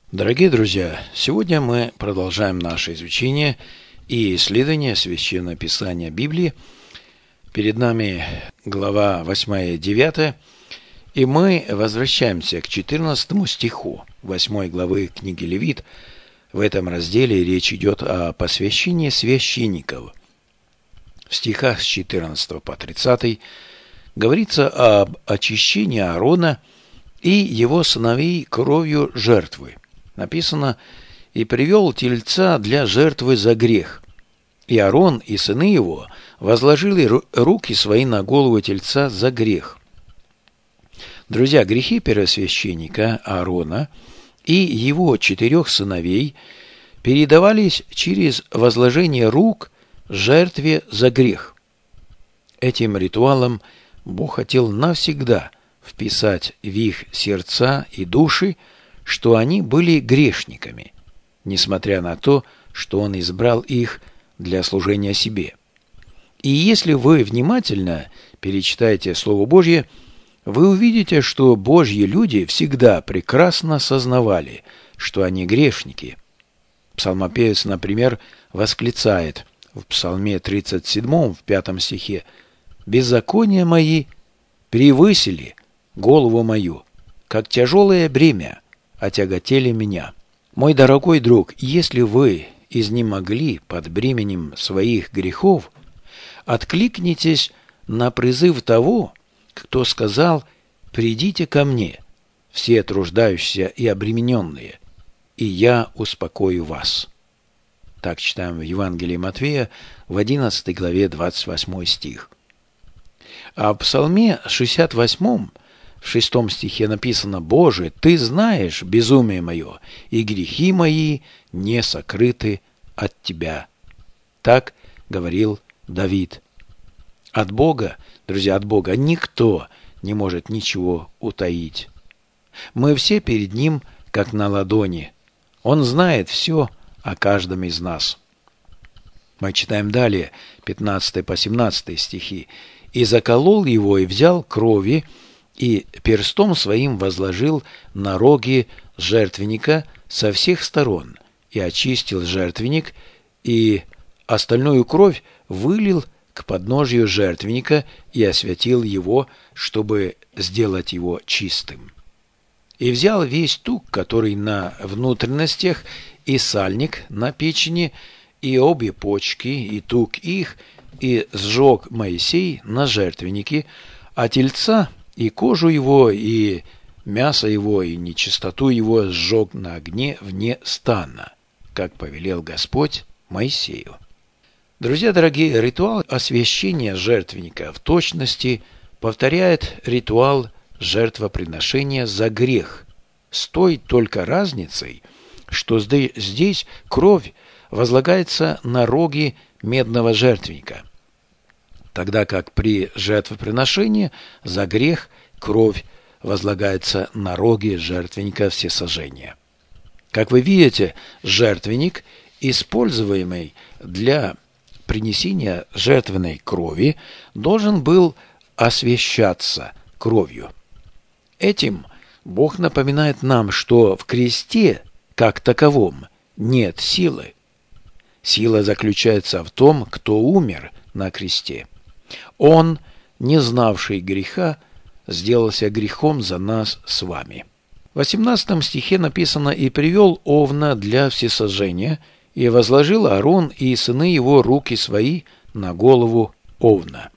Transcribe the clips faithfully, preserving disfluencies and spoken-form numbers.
Дорогие друзья, сегодня мы продолжаем наше изучение и исследование Священного Писания Библии. Перед нами глава восьмая и девятая, и мы возвращаемся к четырнадцатому стиху восьмой главы книги Левит. В этом разделе речь идет о посвящении священников. В стихах с четырнадцатого по тридцатый говорится об очищении Аарона и его сыновей кровью жертвы. Написано: «И привел тельца для жертвы за грех. И Аарон и сыны его возложили руки свои на голову тельца за грех». Друзья, грехи первосвященника Аарона и его четырех сыновей передавались через возложение рук жертве за грех. Этим ритуалом Бог хотел навсегда вписать в их сердца и души, что они были грешниками, несмотря на то, что Он избрал их для служения себе. И если вы внимательно перечитаете Слово Божье, вы увидите, что Божьи люди всегда прекрасно сознавали, что они грешники. Псалмопевец, например, восклицает в Псалме тридцать седьмом, в пятом стихе: «Беззакония мои превысили голову мою, как тяжелое бремя отяготели меня». Мой дорогой друг, если вы изнемогли под бременем своих грехов, откликнитесь на призыв того, кто сказал: «Придите ко мне, все труждающиеся и обремененные, и я успокою вас». Так читаем в Евангелии Матфея в одиннадцатой главе двадцать восьмой стих. А в Псалме шестьдесят восьмом, в шестом стихе написано: «Боже, Ты знаешь безумие мое, и грехи мои не сокрыты от Тебя». Так говорил Давид. От Бога, друзья, от Бога никто не может ничего утаить. Мы все перед Ним, как на ладони. Он знает все о каждом из нас. Мы читаем далее, пятнадцатый по семнадцатый стихи. «И заколол его, и взял крови, и перстом своим возложил на роги жертвенника со всех сторон, и очистил жертвенник, и остальную кровь вылил к подножию жертвенника и освятил его, чтобы сделать его чистым. И взял весь тук, который на внутренностях, и сальник на печени, и обе почки, и тук их, и сжег Моисей на жертвеннике, а тельца и кожу его, и мясо его, и нечистоту его сжег на огне вне стана, как повелел Господь Моисею». Друзья дорогие, ритуал освящения жертвенника в точности повторяет ритуал жертвоприношения за грех, с той только разницей, что здесь кровь возлагается на роги медного жертвенника, тогда как при жертвоприношении за грех кровь возлагается на роги жертвенника всесожжения. Как вы видите, жертвенник, используемый для принесения жертвенной крови, должен был освящаться кровью. Этим Бог напоминает нам, что в кресте, как таковом, нет силы. Сила заключается в том, кто умер на кресте. Он, не знавший греха, сделался грехом за нас с вами. В восемнадцатом стихе написано: «И привел овна для всесожжения, и возложил Аарон и сыны его руки свои на голову овна».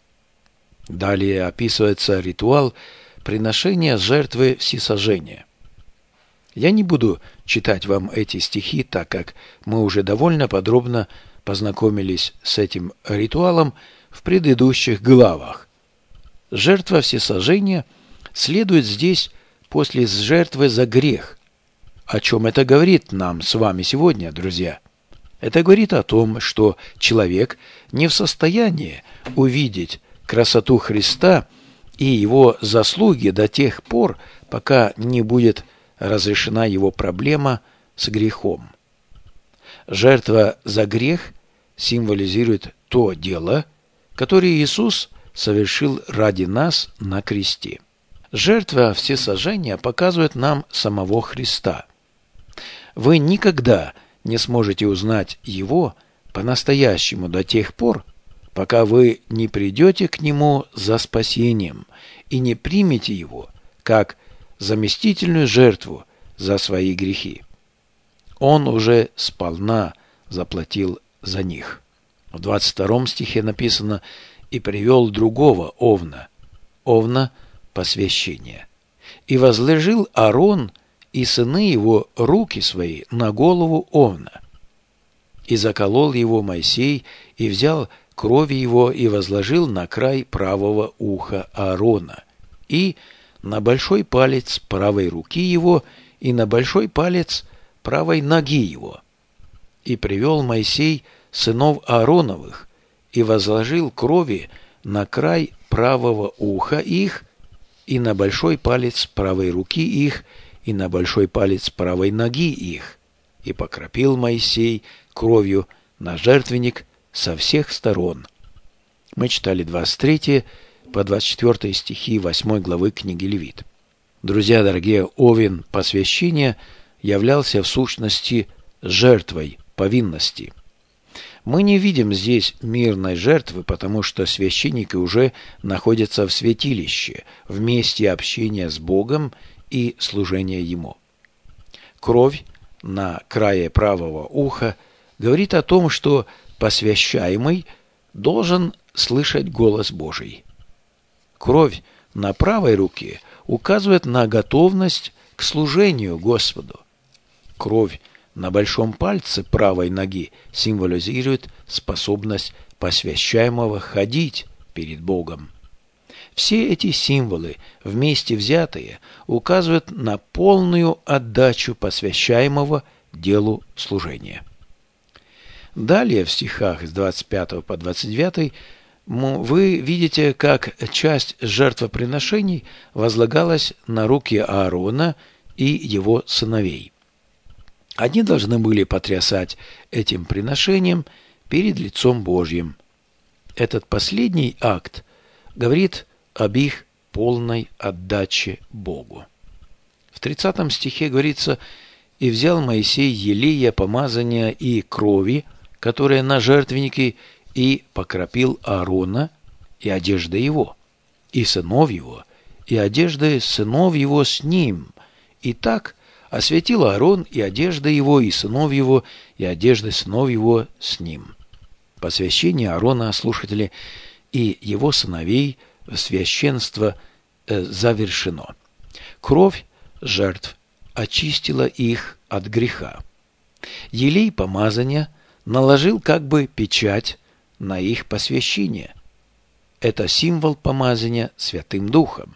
Далее описывается ритуал приношения жертвы всесожжения. Я не буду читать вам эти стихи, так как мы уже довольно подробно познакомились с этим ритуалом в предыдущих главах. Жертва всесожжения следует здесь после жертвы за грех. О чем это говорит нам с вами сегодня, друзья? Это говорит о том, что человек не в состоянии увидеть красоту Христа и его заслуги до тех пор, пока не будет разрешена его проблема с грехом. Жертва за грех символизирует то дело, которое Иисус совершил ради нас на кресте. Жертва всесожжения показывает нам самого Христа. Вы никогда не сможете узнать Его по-настоящему до тех пор, пока вы не придете к Нему за спасением и не примете Его как заместительную жертву за свои грехи. Он уже сполна заплатил за них. В двадцать втором стихе написано: «И привел другого овна, овна посвящения, и возложил Аарон и сыны его руки свои на голову овна. И заколол его Моисей, и взял крови его, и возложил на край правого уха Аарона, и на большой палец правой руки его, и на большой палец правой ноги его. И привел Моисей сынов Аароновых, и возложил крови на край правого уха их, и на большой палец правой руки их, и на большой палец правой ноги их, и покропил Моисей кровью на жертвенник со всех сторон». Мы читали двадцать третий по двадцать четвёртый стихи восьмой главы книги Левит. Друзья дорогие, овен посвящения являлся в сущности жертвой повинности. Мы не видим здесь мирной жертвы, потому что священники уже находятся в святилище, в месте общения с Богом и служения Ему. Кровь на крае правого уха говорит о том, что посвящаемый должен слышать голос Божий. Кровь на правой руке указывает на готовность к служению Господу. Кровь на большом пальце правой ноги символизирует способность посвящаемого ходить перед Богом. Все эти символы, вместе взятые, указывают на полную отдачу посвящаемого делу служения. Далее в стихах с двадцать пятого по двадцать девятый вы видите, как часть жертвоприношений возлагалась на руки Аарона и его сыновей. Они должны были потрясать этим приношением перед лицом Божьим. Этот последний акт говорит об их полной отдаче Богу. В тридцатом стихе говорится: «И взял Моисей елея помазания и крови, которые на жертвеннике, и покропил Аарона и одежды его, и сынов его, и одежды сынов его с ним, и так осветил Аарон и одежды его, и сынов его, и одежды сынов его с ним». Посвящение Аарона, слушатели, и его сыновей в священство э, завершено. Кровь жертв очистила их от греха. Елей помазания наложил как бы печать на их посвящение. Это символ помазания Святым Духом.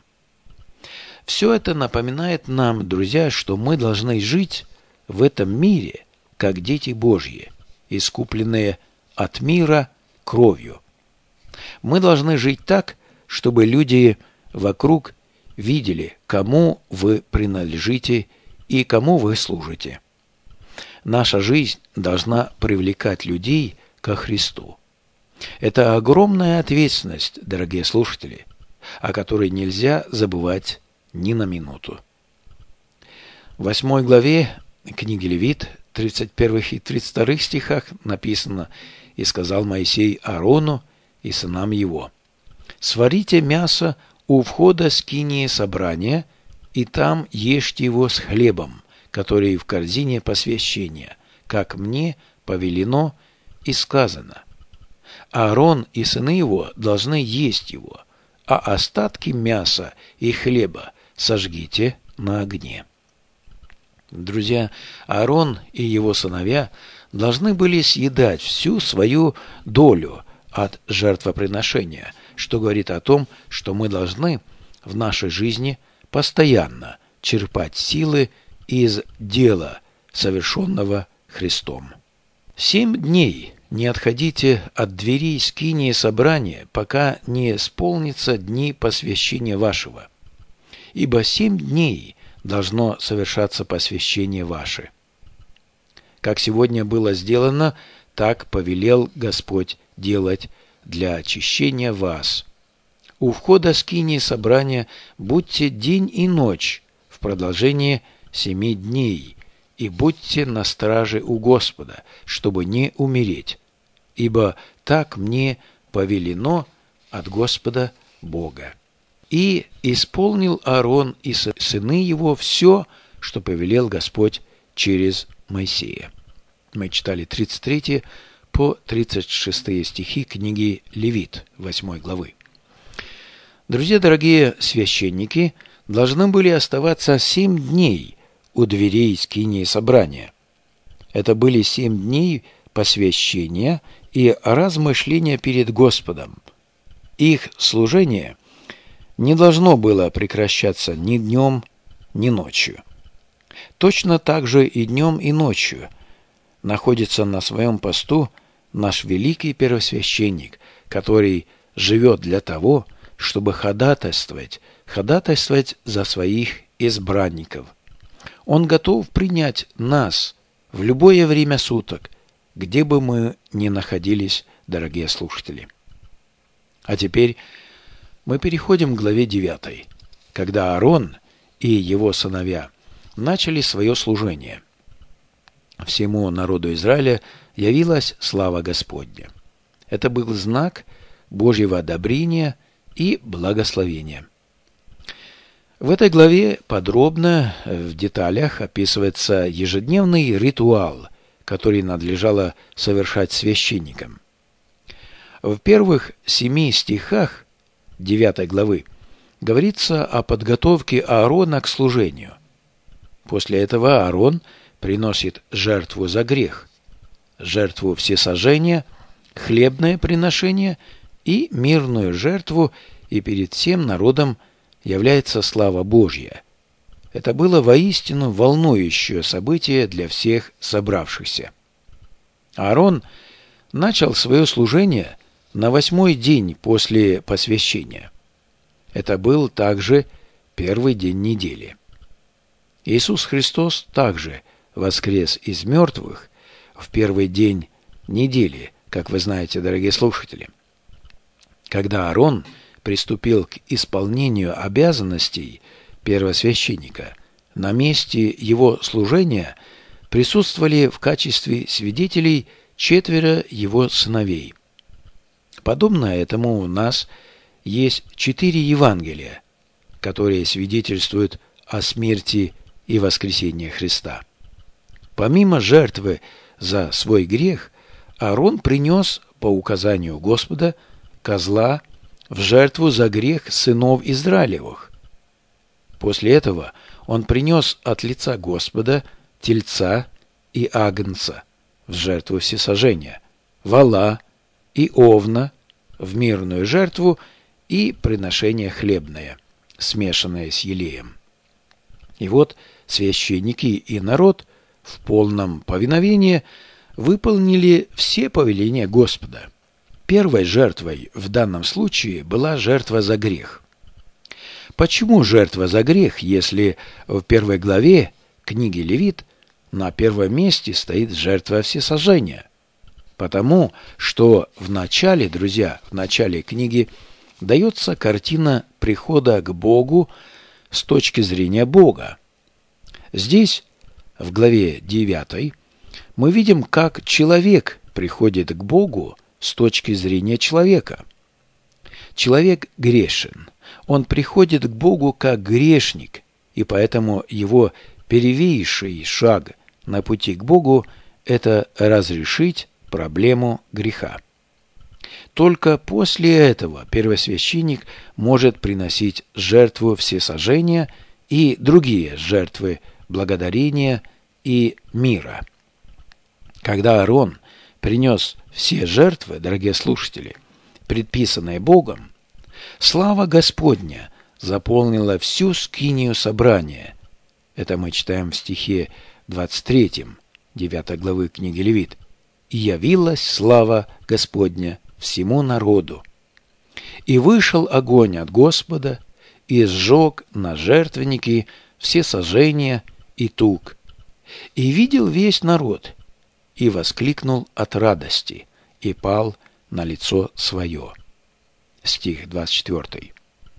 Все это напоминает нам, друзья, что мы должны жить в этом мире, как дети Божьи, искупленные от мира кровью. Мы должны жить так, чтобы люди вокруг видели, кому вы принадлежите и кому вы служите. Наша жизнь должна привлекать людей ко Христу. Это огромная ответственность, дорогие слушатели, о которой нельзя забывать ни на минуту. В восьмой главе книги Левит, тридцать первых и тридцать вторых стихах написано: «И сказал Моисей Аарону и сынам его: сварите мясо у входа скинии собрания, и там ешьте его с хлебом, который в корзине посвящения, как мне повелено и сказано. Аарон и сыны его должны есть его, а остатки мяса и хлеба сожгите на огне». Друзья, Аарон и его сыновья должны были съедать всю свою долю от жертвоприношения, что говорит о том, что мы должны в нашей жизни постоянно черпать силы из дела, совершенного Христом. Семь дней не отходите от дверей скинии собрания, пока не исполнятся дни посвящения вашего. Ибо семь дней должно совершаться посвящение ваше. Как сегодня было сделано, так повелел Господь делать для очищения вас. У входа скинии собрания будьте день и ночь в продолжении семи дней, и будьте на страже у Господа, чтобы не умереть, ибо так мне повелено от Господа Бога. И исполнил Аарон и сыны его все, что повелел Господь через Моисея». Мы читали тридцать третьи по тридцать шестые стихи книги Левит, восьмой главы. Друзья дорогие, священники должны были оставаться семь дней у дверей скинии собрания. Это были семь дней посвящения и размышления перед Господом. Их служение не должно было прекращаться ни днем, ни ночью. Точно так же и днем, и ночью находится на своем посту наш великий первосвященник, который живет для того, чтобы ходатайствовать, ходатайствовать за своих избранников. Он готов принять нас в любое время суток, где бы мы ни находились, дорогие слушатели. А теперь мы переходим к главе девятой, когда Аарон и его сыновья начали свое служение. Всему народу Израиля явилась слава Господня. Это был знак Божьего одобрения и благословения. В этой главе подробно, в деталях описывается ежедневный ритуал, который надлежало совершать священникам. В первых семи стихах девятой главы говорится о подготовке Аарона к служению. После этого Аарон приносит жертву за грех, жертву всесожжения, хлебное приношение и мирную жертву, и перед всем народом является слава Божья. Это было воистину волнующее событие для всех собравшихся. Аарон начал свое служение на восьмой день после посвящения. Это был также первый день недели. Иисус Христос также воскрес из мертвых в первый день недели, как вы знаете, дорогие слушатели. Когда Аарон приступил к исполнению обязанностей первосвященника, на месте его служения присутствовали в качестве свидетелей четверо его сыновей. Подобно этому у нас есть четыре Евангелия, которые свидетельствуют о смерти и воскресении Христа. Помимо жертвы за свой грех, Аарон принес по указанию Господа козла в жертву за грех сынов Израилевых. После этого он принес от лица Господа тельца и агнца в жертву всесожжения, вола и овна в мирную жертву и приношение хлебное, смешанное с елеем. И вот священники и народ в полном повиновении выполнили все повеления Господа. Первой жертвой в данном случае была жертва за грех. Почему жертва за грех, если в первой главе книги Левит на первом месте стоит жертва всесожжения? Потому что в начале, друзья, в начале книги дается картина прихода к Богу с точки зрения Бога. Здесь, в главе девятой, мы видим, как человек приходит к Богу с точки зрения человека. Человек грешен. Он приходит к Богу как грешник, и поэтому его первейший шаг на пути к Богу – это разрешить проблему греха. Только после этого первосвященник может приносить жертву всесожжения и другие жертвы благодарения и мира. Когда Аарон принес все жертвы, дорогие слушатели, предписанные Богом, слава Господня заполнила всю скинию собрания. Это мы читаем в стихе двадцать третьем, девятой главы книги Левит. «И явилась слава Господня всему народу. И вышел огонь от Господа, и сжег на жертвенники все сожжения и тук. И видел весь народ, и воскликнул от радости, и пал на лицо свое». Стих двадцать четвёртый.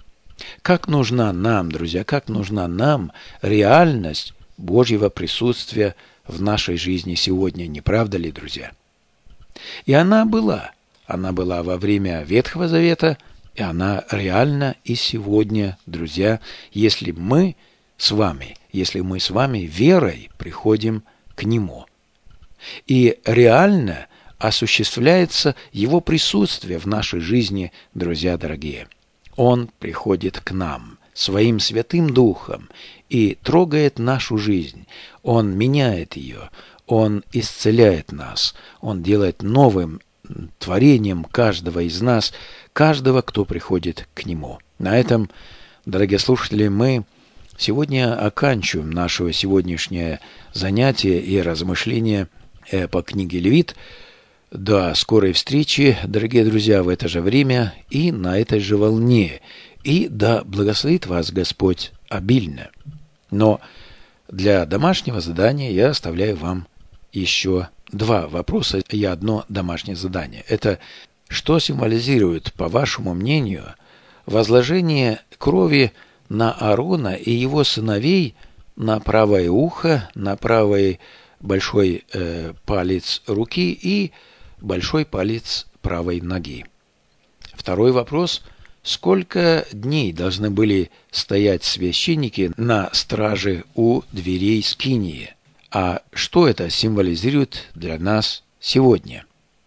Как нужна нам, друзья, как нужна нам реальность Божьего присутствия в нашей жизни сегодня, не правда ли, друзья? И она была. Она была во время Ветхого Завета, и она реально и сегодня, друзья, если мы с вами, если мы с вами верой приходим к Нему. И реально осуществляется Его присутствие в нашей жизни, друзья дорогие. Он приходит к нам Своим Святым Духом и трогает нашу жизнь. Он меняет ее, Он исцеляет нас, Он делает новым творением каждого из нас, каждого, кто приходит к Нему. На этом, дорогие слушатели, мы сегодня оканчиваем наше сегодняшнее занятие и размышление по книге Левит. До скорой встречи, дорогие друзья, в это же время и на этой же волне. И да благословит вас Господь обильно. Но для домашнего задания я оставляю вам еще два вопроса и одно домашнее задание. Это что символизирует, по вашему мнению, возложение крови на Аарона и его сыновей на правое ухо, на правый большой э, палец руки и большой палец правой ноги? Второй вопрос. Сколько дней должны были стоять священники на страже у дверей скинии? А что это символизирует для нас сегодня?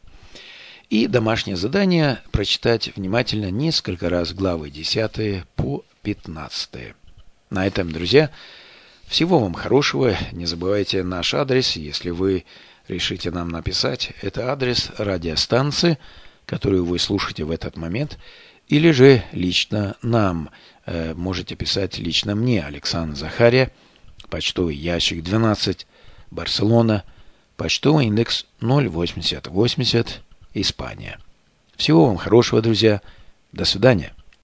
И домашнее задание – прочитать внимательно несколько раз главы десятые по пятнадцатые. На этом, друзья, всего вам хорошего. Не забывайте наш адрес, если вы решите нам написать. Это адрес радиостанции, которую вы слушаете в этот момент, или же лично нам. Э, можете писать лично мне, Александр Захария, почтовый ящик двенадцать, Барселона, почтовый индекс ноль восемьдесят восемьдесят, Испания. Всего вам хорошего, друзья. До свидания.